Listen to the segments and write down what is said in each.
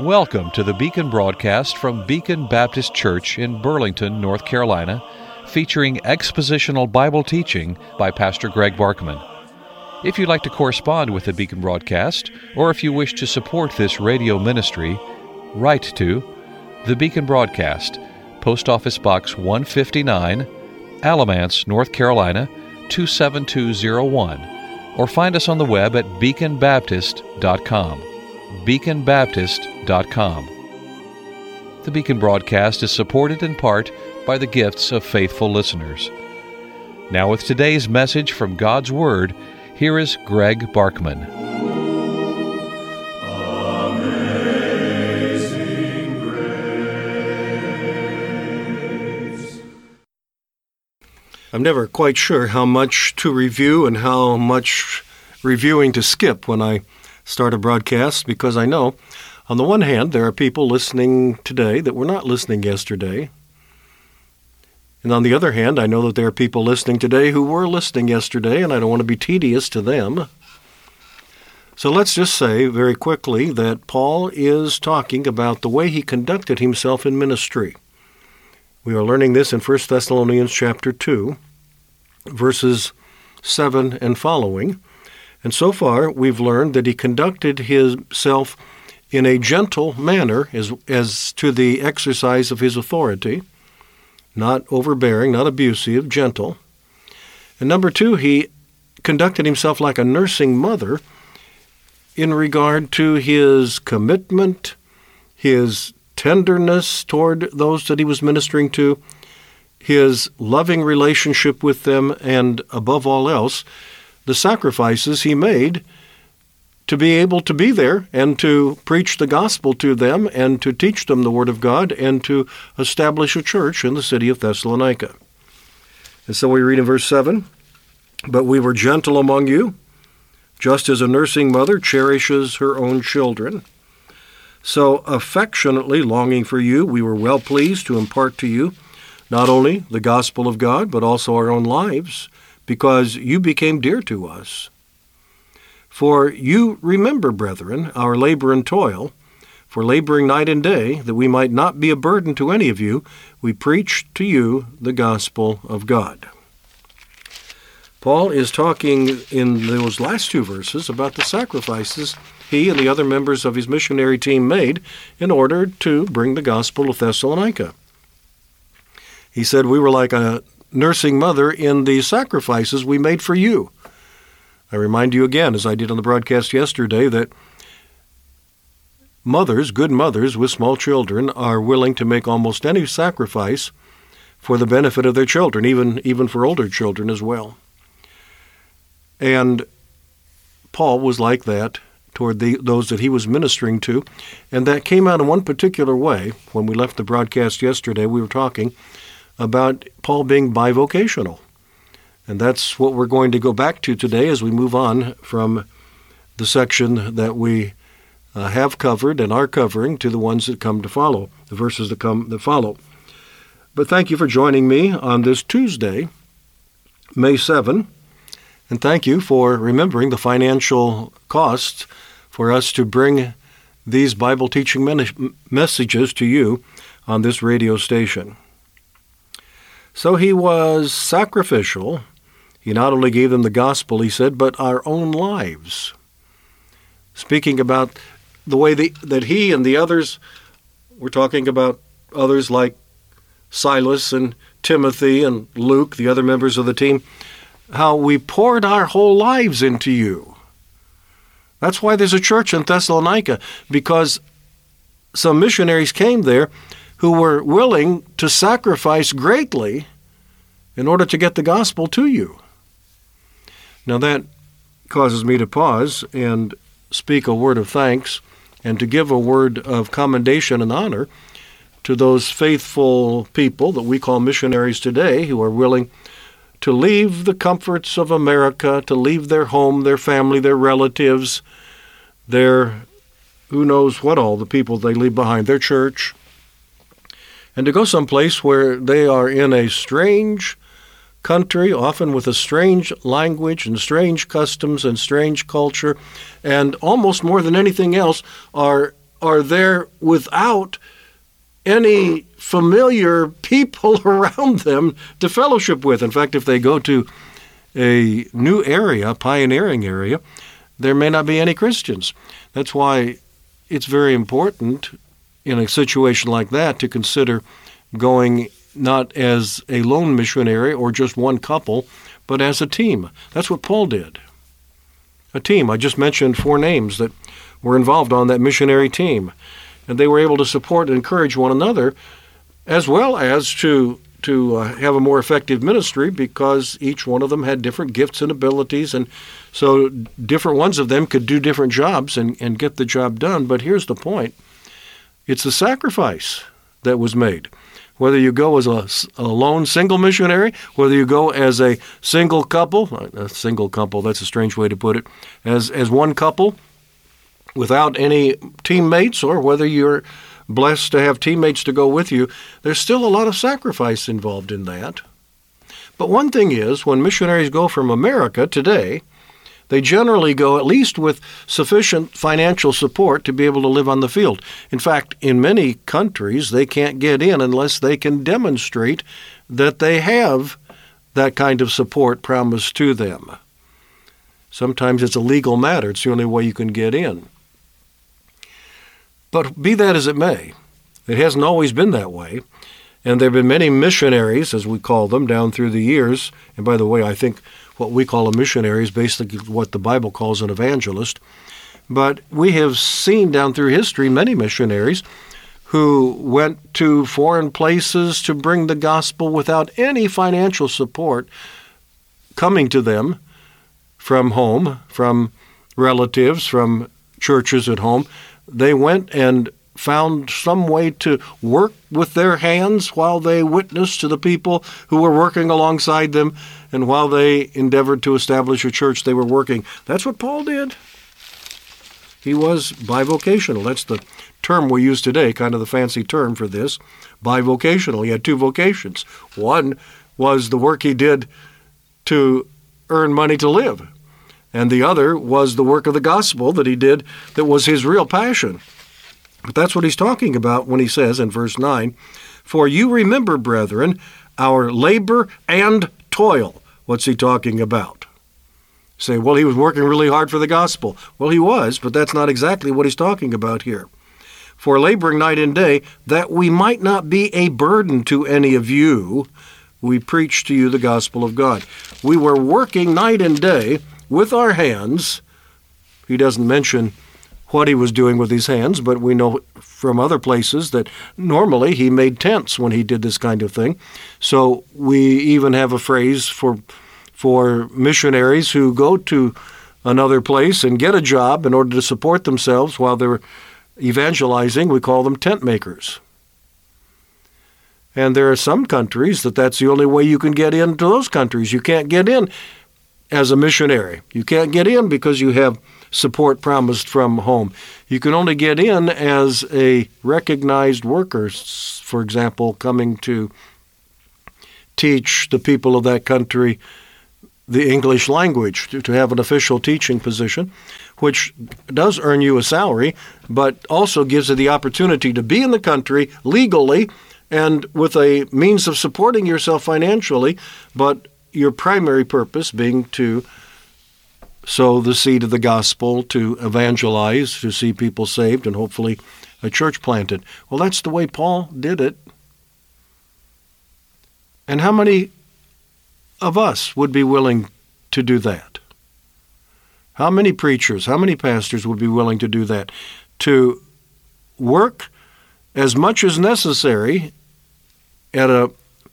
Welcome to the Beacon broadcast from Beacon Baptist Church in Burlington, North Carolina, featuring expositional Bible teaching by Pastor Greg Barkman. If you'd like to correspond with the Beacon broadcast, or if you wish to support this radio ministry, write to the Beacon Broadcast, Post Office Box 159, Alamance, North Carolina 27201, or find us on the web at beaconbaptist.com. beaconbaptist.com. The Beacon broadcast is supported in part by the gifts of faithful listeners. Now with today's message from God's Word, here is Greg Barkman. Amazing Grace. I'm never quite sure how much to review and how much reviewing to skip when I start a broadcast, because I know, on the one hand, there are people listening today that were not listening yesterday. And on the other hand, I know that there are people listening today who were listening yesterday, and I don't want to be tedious to them. So let's just say very quickly that Paul is talking about the way he conducted himself in ministry. We are learning this in 1 Thessalonians chapter 2, verses 7 and following. And so far, we've learned that he conducted himself in a gentle manner as to the exercise of his authority, not overbearing, not abusive, gentle. And number two, he conducted himself like a nursing mother in regard to his commitment, his tenderness toward those that he was ministering to, his loving relationship with them, and above all else, the sacrifices he made to be able to be there and to preach the gospel to them and to teach them the Word of God and to establish a church in the city of Thessalonica. And so we read in verse 7, "But we were gentle among you, just as a nursing mother cherishes her own children. So affectionately longing for you, we were well pleased to impart to you not only the gospel of God, but also our own lives, because you became dear to us. For you remember, brethren, our labor and toil, for laboring night and day, that we might not be a burden to any of you, we preached to you the gospel of God." Paul is talking in those last two verses about the sacrifices he and the other members of his missionary team made in order to bring the gospel of Thessalonica. He said we were like a nursing mother in the sacrifices we made for you. I remind you again, as I did on the broadcast yesterday, that mothers, good mothers with small children, are willing to make almost any sacrifice for the benefit of their children, even for older children as well. And Paul was like that toward those that he was ministering to, and that came out in one particular way. When we left the broadcast yesterday, we were talking about Paul being bivocational. And that's what we're going to go back to today as we move on from the section that we have covered and are covering to the ones that come to follow, the verses that follow. But thank you for joining me on this Tuesday, May 7, and thank you for remembering the financial costs for us to bring these Bible teaching messages to you on this radio station. So he was sacrificial. He not only gave them the gospel, he said, but our own lives. Speaking about the way that he and the others, we're talking about others like Silas and Timothy and Luke, the other members of the team, how we poured our whole lives into you. That's why there's a church in Thessalonica, because some missionaries came there who were willing to sacrifice greatly in order to get the gospel to you. Now that causes me to pause and speak a word of thanks and to give a word of commendation and honor to those faithful people that we call missionaries today who are willing to leave the comforts of America, to leave their home, their family, their relatives, their who knows what all the people they leave behind, their church, and to go someplace where they are in a strange country, often with a strange language and strange customs and strange culture, and almost more than anything else are are there without any familiar people around them to fellowship with. In fact, if they go to a new area, pioneering area, there may not be any Christians. That's why it's very important in a situation like that to consider going not as a lone missionary or just one couple, but as a team. That's what Paul did. A team. I just mentioned 4 names that were involved on that missionary team. And they were able to support and encourage one another, as well as to have a more effective ministry, because each one of them had different gifts and abilities, and so different ones of them could do different jobs and get the job done. But here's the point. It's the sacrifice that was made. Whether you go as a lone single missionary, whether you go as a single couple, that's a strange way to put it, as one couple without any teammates, or whether you're blessed to have teammates to go with you, there's still a lot of sacrifice involved in that. But one thing is, when missionaries go from America today, they generally go at least with sufficient financial support to be able to live on the field. In fact, in many countries, they can't get in unless they can demonstrate that they have that kind of support promised to them. Sometimes it's a legal matter. It's the only way you can get in. But be that as it may, it hasn't always been that way. And there have been many missionaries, as we call them, down through the years. And by the way, I think what we call a missionary is basically what the Bible calls an evangelist. But we have seen down through history many missionaries who went to foreign places to bring the gospel without any financial support coming to them from home, from relatives, from churches at home. They went and found some way to work with their hands while they witnessed to the people who were working alongside them, and while they endeavored to establish a church, they were working. That's what Paul did. He was bivocational. That's the term we use today, kind of the fancy term for this, bivocational. He had 2 vocations. One was the work he did to earn money to live, and the other was the work of the gospel that he did that was his real passion. But that's what he's talking about when he says in verse 9, "For you remember, brethren, our labor and toil." What's he talking about? Say, well, he was working really hard for the gospel. Well, he was, but that's not exactly what he's talking about here. "For laboring night and day, that we might not be a burden to any of you, we preach to you the gospel of God." We were working night and day with our hands. He doesn't mention what he was doing with his hands, but we know from other places that normally he made tents when he did this kind of thing. So we even have a phrase for missionaries who go to another place and get a job in order to support themselves while they're evangelizing. We call them tent makers. And there are some countries that's the only way you can get into those countries. You can't get in as a missionary. You can't get in because you have support promised from home. You can only get in as a recognized worker, for example, coming to teach the people of that country the English language, to have an official teaching position, which does earn you a salary, but also gives you the opportunity to be in the country legally and with a means of supporting yourself financially, but your primary purpose being to sow the seed of the gospel, to evangelize, to see people saved, and hopefully a church planted. Well, that's the way Paul did it. And how many of us would be willing to do that? How many preachers, how many pastors would be willing to do that? To work as much as necessary at a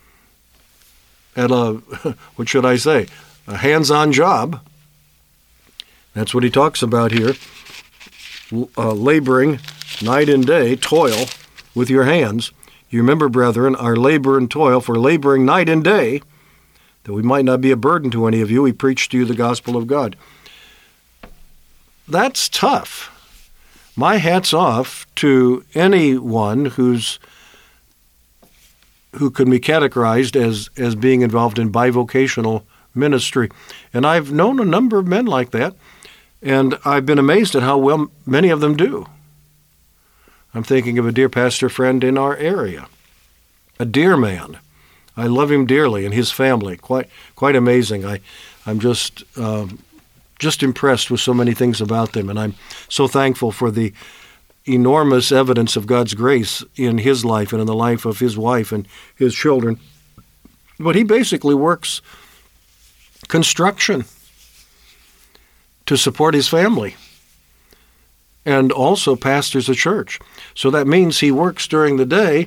what should I say, a hands-on job. That's what he talks about here, laboring night and day, toil with your hands. You remember, brethren, our labor and toil, for laboring night and day, that we might not be a burden to any of you, we preach to you the gospel of God. That's tough. My hat's off to anyone who can be categorized as being involved in bivocational ministry. And I've known a number of men like that, and I've been amazed at how well many of them do. I'm thinking of a dear pastor friend in our area, a dear man. I love him dearly and his family. Quite amazing. I'm just impressed with so many things about them, and I'm so thankful for the enormous evidence of God's grace in his life and in the life of his wife and his children. But he basically works construction to support his family and also pastors a church. So that means he works during the day,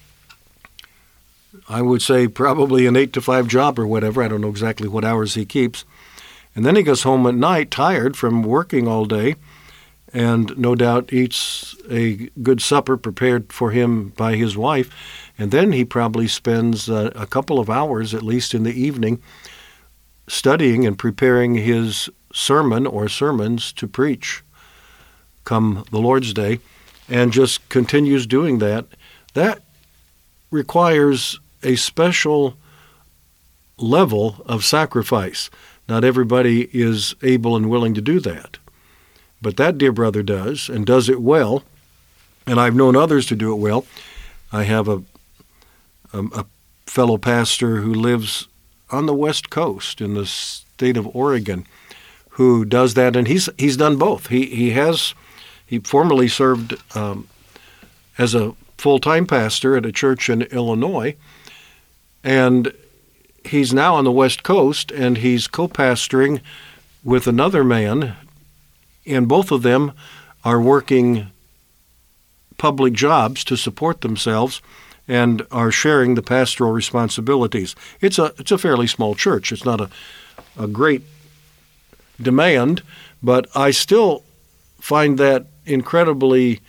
I would say probably an 8 to 5 job or whatever. I don't know exactly what hours he keeps. And then he goes home at night tired from working all day and no doubt eats a good supper prepared for him by his wife. And then he probably spends a couple of hours, at least in the evening, studying and preparing his sermon or sermons to preach come the Lord's Day, and just continues doing that. That requires a special level of sacrifice. Not everybody is able and willing to do that. But that dear brother does, and does it well, and I've known others to do it well. I have a fellow pastor who lives on the West Coast in the state of Oregon who does that, and he's done both. He formerly served as a full-time pastor at a church in Illinois, and he's now on the West Coast, and he's co-pastoring with another man, and both of them are working public jobs to support themselves and are sharing the pastoral responsibilities. It's a fairly small church. It's not a great demand, but I still find that incredibly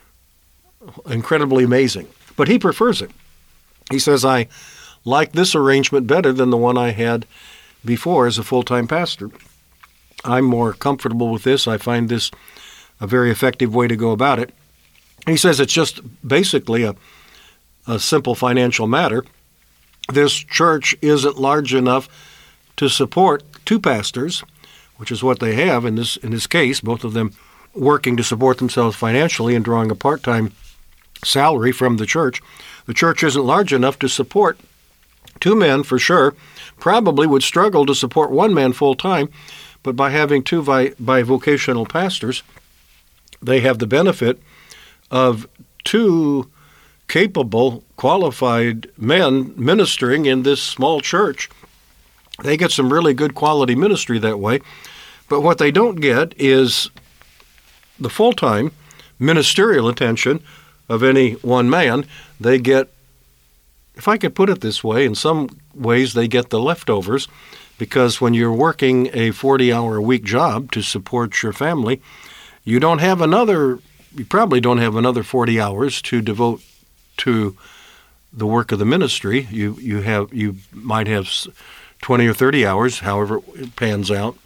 amazing. But he prefers it. He says, I like this arrangement better than the one I had before as a full-time pastor. I'm more comfortable with this. I find this a very effective way to go about it. He says it's just basically a simple financial matter. This church isn't large enough to support 2 pastors, which is what they have in this case, both of them working to support themselves financially and drawing a part-time salary from the church. The church isn't large enough to support 2 men for sure, probably would struggle to support 1 man full-time, but by having 2 bivocational pastors, they have the benefit of 2 capable, qualified men ministering in this small church. They get some really good quality ministry that way, but what they don't get is the full-time ministerial attention of any one man. They get, if I could put it this way, in some ways they get the leftovers, because when you're working a 40-hour-a-week job to support your family, you probably don't have another 40 hours to devote to the work of the ministry. You might have 20 or 30 hours, however it pans out.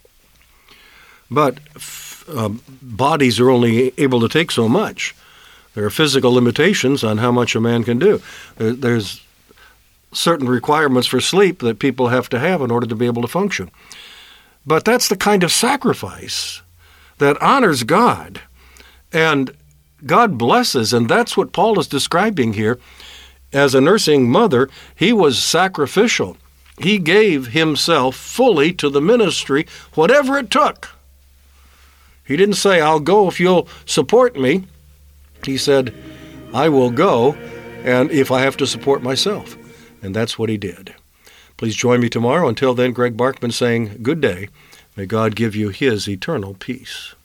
But bodies are only able to take so much. There are physical limitations on how much a man can do. There's certain requirements for sleep that people have to have in order to be able to function. But that's the kind of sacrifice that honors God, and God blesses, and that's what Paul is describing here. As a nursing mother, he was sacrificial. He gave himself fully to the ministry, whatever it took. He didn't say, I'll go if you'll support me. He said, I will go, and if I have to support myself. And that's what he did. Please join me tomorrow. Until then, Greg Barkman saying good day. May God give you his eternal peace.